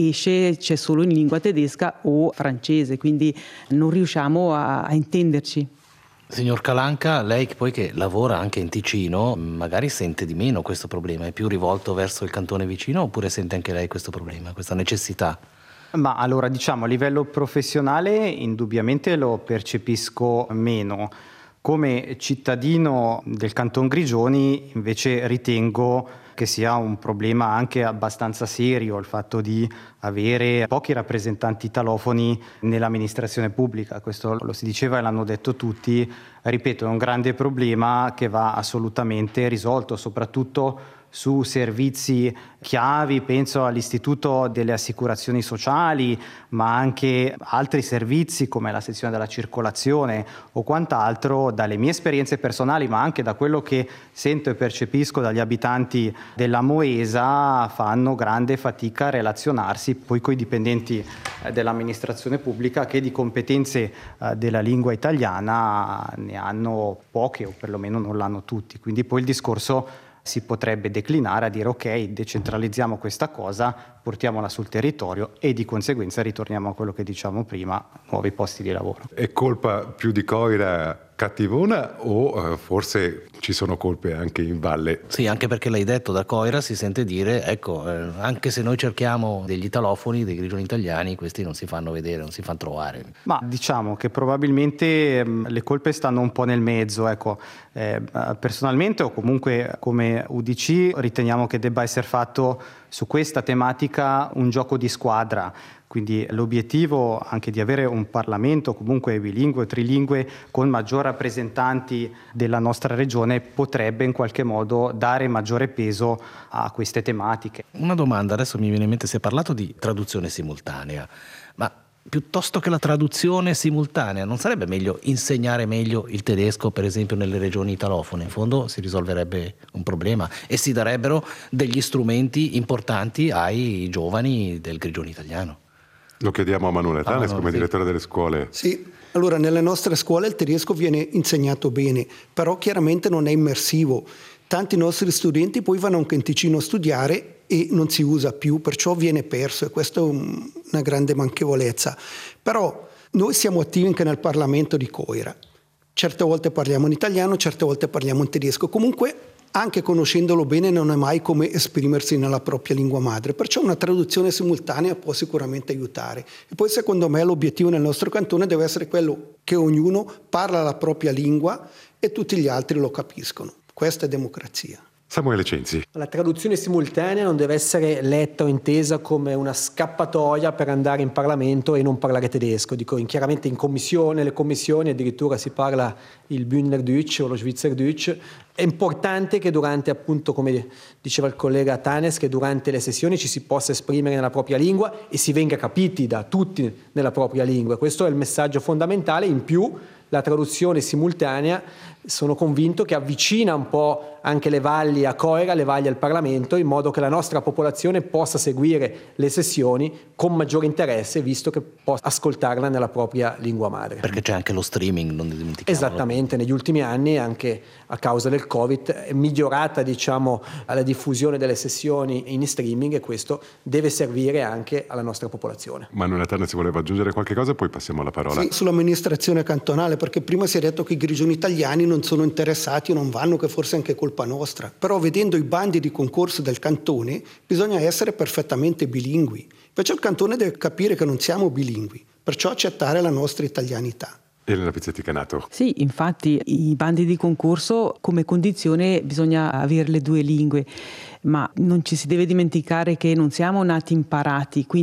D: c'è solo in lingua tedesca o francese, quindi non riusciamo a intenderci.
C: Signor Calanca, lei poi che lavora anche in Ticino, magari sente di meno questo problema, è più rivolto verso il cantone vicino oppure sente anche lei questo problema, questa necessità?
E: Ma allora, diciamo, a livello professionale indubbiamente lo percepisco meno. Come cittadino del Canton Grigioni invece ritengo che sia un problema anche abbastanza serio il fatto di avere pochi rappresentanti italofoni nell'amministrazione pubblica. Questo lo si diceva e l'hanno detto tutti. Ripeto, è un grande problema che va assolutamente risolto, soprattutto su servizi chiavi, penso all'Istituto delle Assicurazioni Sociali, ma anche altri servizi come la sezione della circolazione o quant'altro. Dalle mie esperienze personali, ma anche da quello che sento e percepisco dagli abitanti della Moesa, fanno grande fatica a relazionarsi poi coi dipendenti dell'amministrazione pubblica, che di competenze della lingua italiana ne hanno poche o perlomeno non l'hanno tutti. Quindi poi il discorso si potrebbe declinare a dire ok, decentralizziamo questa cosa, portiamola sul territorio e di conseguenza ritorniamo a quello che diciamo prima, nuovi posti di lavoro.
B: È colpa più di Coira cattivona o forse ci sono colpe anche in valle?
C: Sì, anche perché l'hai detto, da Coira si sente dire, ecco, anche se noi cerchiamo degli italofoni, dei grigioni italiani, questi non si fanno vedere, non si fanno trovare.
E: Ma diciamo che probabilmente le colpe stanno un po' nel mezzo, ecco. Personalmente o comunque come UDC riteniamo che debba essere fatto su questa tematica un gioco di squadra. Quindi l'obiettivo anche di avere un Parlamento comunque bilingue o trilingue con maggior rappresentanti della nostra regione potrebbe in qualche modo dare maggiore peso a queste tematiche.
C: Una domanda, adesso mi viene in mente, si è parlato di traduzione simultanea, ma piuttosto che la traduzione simultanea non sarebbe meglio insegnare meglio il tedesco, per esempio nelle regioni italofone? In fondo si risolverebbe un problema e si darebbero degli strumenti importanti ai giovani del grigione italiano.
B: Lo chiediamo a Manuela Tanes come direttore delle scuole.
F: Sì, allora nelle nostre scuole il tedesco viene insegnato bene, però chiaramente non è immersivo. Tanti nostri studenti poi vanno anche in Ticino a studiare e non si usa più, perciò viene perso e questa è una grande manchevolezza. Però noi siamo attivi anche nel Parlamento di Coira. Certe volte parliamo in italiano, certe volte parliamo in tedesco. Comunque, anche conoscendolo bene, non è mai come esprimersi nella propria lingua madre, perciò una traduzione simultanea può sicuramente aiutare. E poi secondo me l'obiettivo nel nostro cantone deve essere quello che ognuno parla la propria lingua e tutti gli altri lo capiscono. Questa è democrazia.
B: Samuele Censi.
G: La traduzione simultanea non deve essere letta o intesa come una scappatoia per andare in Parlamento e non parlare tedesco. Dico, chiaramente in commissione, le commissioni addirittura si parla il Bündnerdeutsch o lo Schweizerdeutsch. È importante che durante, appunto, come diceva il collega Tanes, che durante le sessioni ci si possa esprimere nella propria lingua e si venga capiti da tutti nella propria lingua. Questo è il messaggio fondamentale. In più, la traduzione simultanea sono convinto che avvicina un po' anche le valli a Coira, le valli al Parlamento, in modo che la nostra popolazione possa seguire le sessioni con maggiore interesse, visto che può ascoltarla nella propria lingua madre.
C: Perché c'è anche lo streaming, non dimentichiamolo.
G: Esattamente, negli ultimi anni, anche a causa del Covid, è migliorata, diciamo, la diffusione delle sessioni in streaming e questo deve servire anche alla nostra popolazione.
B: Manuela Tanes, si voleva aggiungere qualche cosa, poi passiamo alla parola.
F: Sì, sull'amministrazione cantonale, perché prima si è detto che i grigioni italiani non sono interessati o non vanno, che forse è anche colpa nostra. Però vedendo i bandi di concorso del cantone bisogna essere perfettamente bilingui. Invece il cantone deve capire che non siamo bilingui, perciò accettare la nostra italianità.
B: Elena Pizzetti Canato.
D: Sì, infatti i bandi di concorso come condizione bisogna avere le due lingue, ma non ci si deve dimenticare che non siamo nati imparati, quindi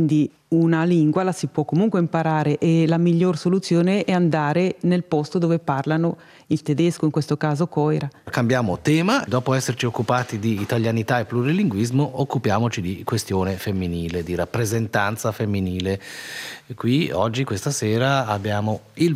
D: una lingua la si può comunque imparare e la miglior soluzione è andare nel posto dove parlano il tedesco, in questo caso Coira.
C: Cambiamo tema, dopo esserci occupati di italianità e plurilinguismo, occupiamoci di questione femminile, di rappresentanza femminile. E qui oggi, questa sera, abbiamo il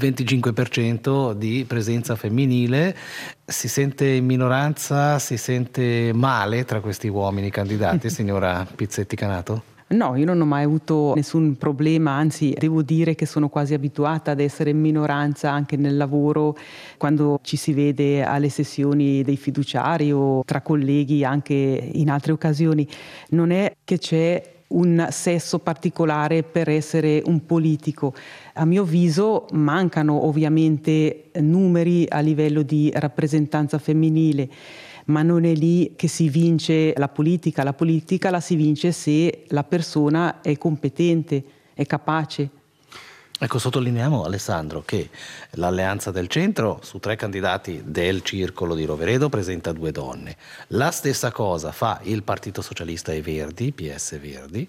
C: 25% di presenza femminile. Si sente in minoranza, si sente male tra questi uomini candidati, signora Pizzetti Canato?
D: No, io non ho mai avuto nessun problema, anzi devo dire che sono quasi abituata ad essere in minoranza anche nel lavoro, quando ci si vede alle sessioni dei fiduciari o tra colleghi anche in altre occasioni. Non è che c'è un sesso particolare per essere un politico. A mio avviso mancano ovviamente numeri a livello di rappresentanza femminile, ma non è lì che si vince la politica la si vince se la persona è competente, è capace.
C: Ecco, sottolineiamo, Alessandro, che l'Alleanza del Centro su 3 candidati del Circolo di Roveredo presenta 2 donne. La stessa cosa fa il Partito Socialista e Verdi, PS Verdi.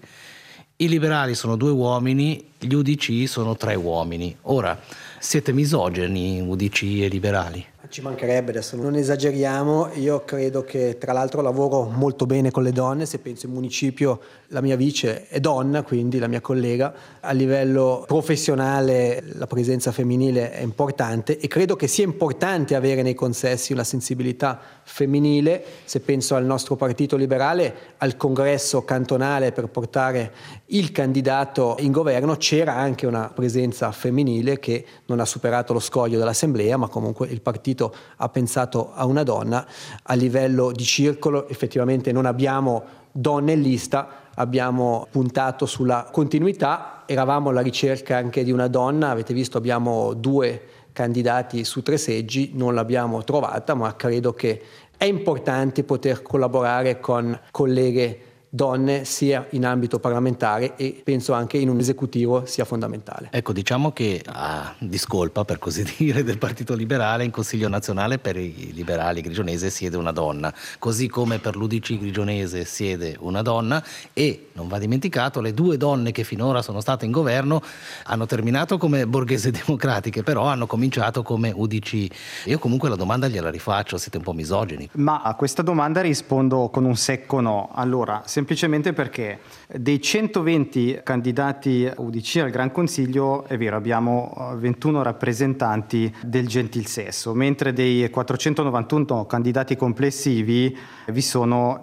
C: I liberali sono 2 uomini, gli UDC sono 3 uomini. Ora, siete misogini UDC e liberali?
G: Ci mancherebbe, adesso non esageriamo. Io credo che, tra l'altro, lavoro molto bene con le donne. Se penso in municipio, la mia vice è donna, quindi la mia collega. A livello professionale la presenza femminile è importante e credo che sia importante avere nei consessi una sensibilità femminile. Se penso al nostro partito liberale, al congresso cantonale per portare il candidato in governo, c'era anche una presenza femminile che non ha superato lo scoglio dell'assemblea, ma comunque il partito ha pensato a una donna. A livello di circolo effettivamente non abbiamo donne in lista, abbiamo puntato sulla continuità, eravamo alla ricerca anche di una donna, avete visto abbiamo 2 candidati su 3 seggi, non l'abbiamo trovata, ma credo che è importante poter collaborare con colleghe donne sia in ambito parlamentare e penso anche in un esecutivo sia fondamentale.
C: Ecco, diciamo che a discolpa, per così dire, del Partito Liberale, in Consiglio nazionale per i liberali grigionese siede una donna, così come per l'UDC grigionese siede una donna, e non va dimenticato le 2 donne che finora sono state in governo hanno terminato come borghese democratiche, però hanno cominciato come UDC. Io comunque la domanda gliela rifaccio, siete un po' misogini?
E: Ma a questa domanda rispondo con un secco no. Allora, semplicemente perché dei 120 candidati UDC al Gran Consiglio, è vero, abbiamo 21 rappresentanti del gentil sesso, mentre dei 491 candidati complessivi vi sono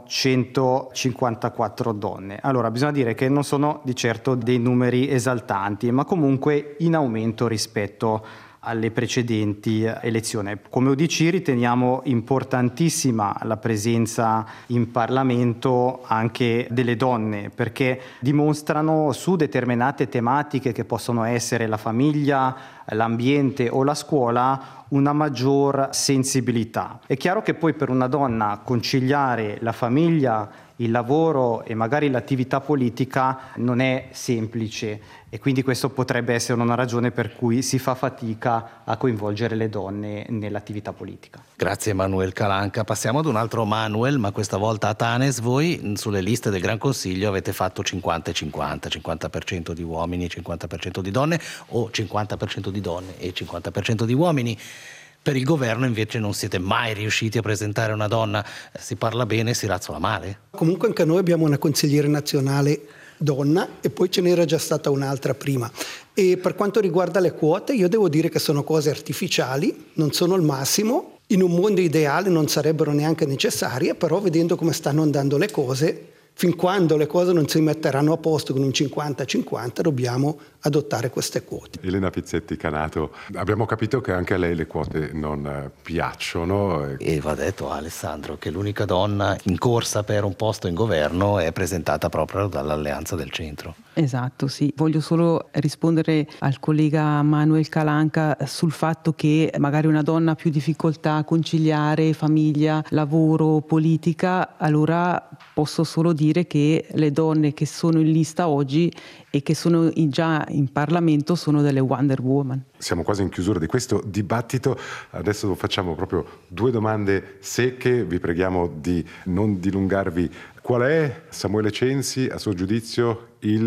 E: 154 donne. Allora, bisogna dire che non sono di certo dei numeri esaltanti, ma comunque in aumento rispetto alle precedenti elezioni. Come UDC riteniamo importantissima la presenza in Parlamento anche delle donne, perché dimostrano su determinate tematiche che possono essere la famiglia, l'ambiente o la scuola una maggior sensibilità. È chiaro che poi per una donna conciliare la famiglia, il lavoro e magari l'attività politica non è semplice, e quindi questo potrebbe essere una ragione per cui si fa fatica a coinvolgere le donne nell'attività politica.
C: Grazie Manuel Calanca. Passiamo ad un altro Manuel, ma questa volta a Tanes. Voi sulle liste del Gran Consiglio avete fatto 50-50, 50% di uomini, 50% di donne, o 50% di donne e 50% di uomini. Per il governo invece non siete mai riusciti a presentare una donna. Si parla bene, si razzola male.
F: Comunque anche noi abbiamo una consigliere nazionale donna e poi ce n'era già stata un'altra prima. E per quanto riguarda le quote, io devo dire che sono cose artificiali, non sono il massimo. In un mondo ideale non sarebbero neanche necessarie, però vedendo come stanno andando le cose, fin quando le cose non si metteranno a posto con un 50-50, dobbiamo adottare queste quote.
B: Elena Pizzetti Canato, abbiamo capito che anche a lei le quote non piacciono.
C: E va detto a Alessandro che l'unica donna in corsa per un posto in governo è presentata proprio dall'Alleanza del Centro.
D: Esatto, sì. Voglio solo rispondere al collega Manuel Calanca sul fatto che magari una donna ha più difficoltà a conciliare famiglia, lavoro, politica. Allora posso solo dire che le donne che sono in lista oggi e che sono già in Parlamento sono delle Wonder Woman.
B: Siamo quasi in chiusura di questo dibattito, adesso facciamo proprio 2 domande secche, vi preghiamo di non dilungarvi. Qual è, Samuele Censi, a suo giudizio, il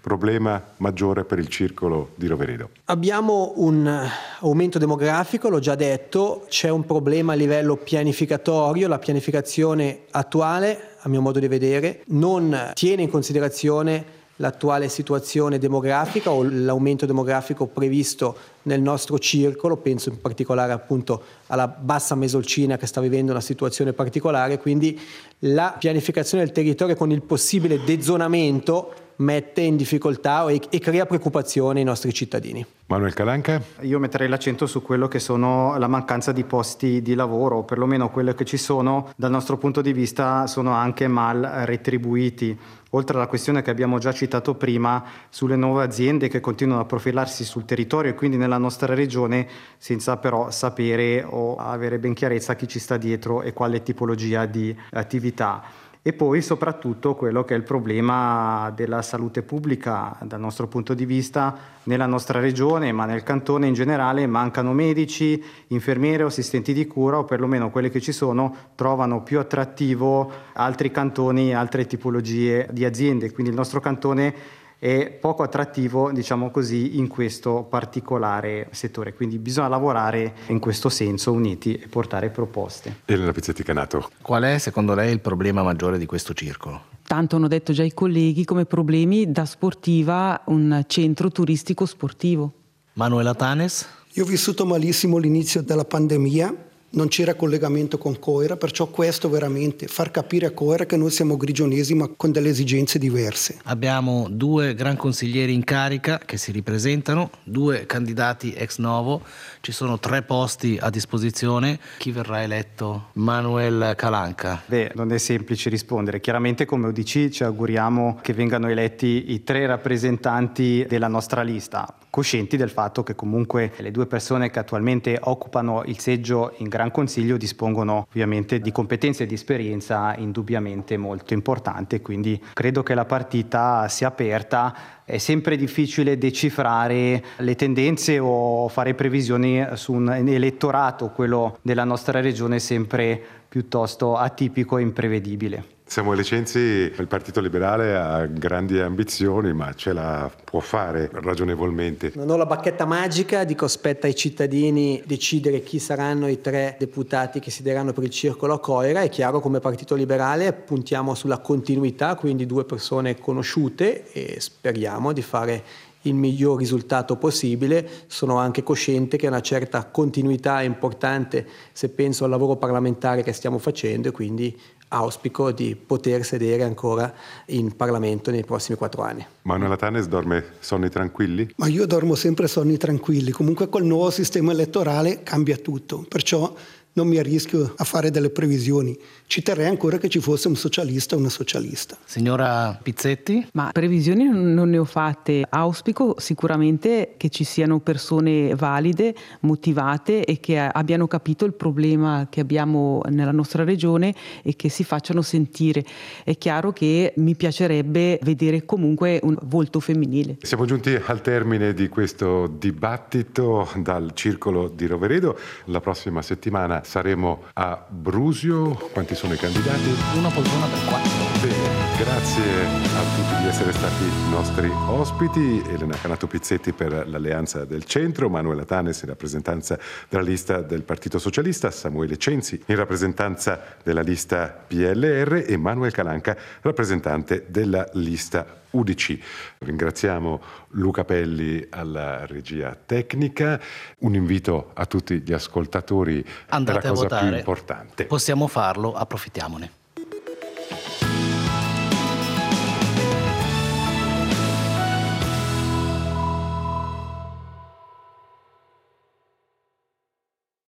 B: problema maggiore per il circolo di Roveredo?
G: Abbiamo un aumento demografico, l'ho già detto, c'è un problema a livello pianificatorio, la pianificazione attuale, a mio modo di vedere, non tiene in considerazione l'attuale situazione demografica o l'aumento demografico previsto nel nostro circolo, penso in particolare appunto alla Bassa Mesolcina che sta vivendo una situazione particolare, quindi la pianificazione del territorio con il possibile dezonamento mette in difficoltà e crea preoccupazione ai nostri cittadini.
B: Manuel Calanca?
E: Io metterei l'accento su quello che sono la mancanza di posti di lavoro, o perlomeno quello che ci sono dal nostro punto di vista sono anche mal retribuiti. Oltre alla questione che abbiamo già citato prima sulle nuove aziende che continuano a profilarsi sul territorio e quindi nella nostra regione senza però sapere o avere ben chiarezza chi ci sta dietro e quale tipologia di attività. E poi soprattutto quello che è il problema della salute pubblica dal nostro punto di vista nella nostra regione, ma nel cantone in generale mancano medici, infermieri o assistenti di cura, o perlomeno quelli che ci sono trovano più attrattivo altri cantoni e altre tipologie di aziende, quindi il nostro cantone è poco attrattivo, diciamo così, in questo particolare settore. Quindi bisogna lavorare in questo senso uniti e portare proposte.
B: Elena Pizzetti Canato.
C: Qual è secondo lei il problema maggiore di questo circolo?
D: Tanto hanno detto già i colleghi, come problemi da sportiva un centro turistico sportivo.
C: Manuela Tanes?
F: Io ho vissuto malissimo l'inizio della pandemia, non c'era collegamento con Coira, perciò questo veramente, far capire a Coira che noi siamo grigionesi ma con delle esigenze diverse.
C: Abbiamo 2 gran consiglieri in carica che si ripresentano, 2 candidati ex novo, ci sono 3 posti a disposizione. Chi verrà eletto? Manuel Calanca.
E: Non è semplice rispondere. Chiaramente come UDC ci auguriamo che vengano eletti i 3 rappresentanti della nostra lista, coscienti del fatto che comunque le 2 persone che attualmente occupano il seggio in Gran Consiglio dispongono ovviamente di competenze e di esperienza indubbiamente molto importanti, quindi credo che la partita sia aperta. È sempre difficile decifrare le tendenze o fare previsioni su un elettorato, quello della nostra regione, sempre piuttosto atipico e imprevedibile.
B: Samuele Censi, il Partito Liberale ha grandi ambizioni, ma ce la può fare ragionevolmente.
G: Non ho la bacchetta magica, dico spetta ai cittadini decidere chi saranno i 3 deputati che siederanno per il circolo a Coira. È chiaro, come Partito Liberale puntiamo sulla continuità, quindi 2 persone conosciute e speriamo di fare il miglior risultato possibile. Sono anche cosciente che una certa continuità è importante se penso al lavoro parlamentare che stiamo facendo e quindi auspico di poter sedere ancora in Parlamento nei prossimi 4 anni.
B: Manuela Tanes dorme sonni tranquilli?
F: Ma io dormo sempre sonni tranquilli, comunque col nuovo sistema elettorale cambia tutto, perciò non mi arrischio a fare delle previsioni. Ci terrei ancora che ci fosse un socialista o una socialista.
C: Signora Pizzetti?
D: Ma previsioni non ne ho fatte. Auspico sicuramente che ci siano persone valide, motivate e che abbiano capito il problema che abbiamo nella nostra regione e che si facciano sentire. È chiaro che mi piacerebbe vedere comunque un volto femminile.
B: Siamo giunti al termine di questo dibattito dal Circolo di Roveredo. La prossima settimana saremo a Brusio. Quanti sono i candidati?
C: Una poltrona per 4.
B: Bene, grazie a tutti di essere stati nostri ospiti. Elena Canato Pizzetti per l'Alleanza del Centro, Manuela Tanes in rappresentanza della lista del Partito Socialista, Samuele Censi in rappresentanza della lista PLR e Manuel Calanca rappresentante della lista UDC. Ringraziamo Luca Pelli alla regia tecnica. Un invito a tutti gli ascoltatori.
C: Andate
B: è la cosa
C: a votare.
B: più importante.
C: Possiamo farlo, approfittiamone.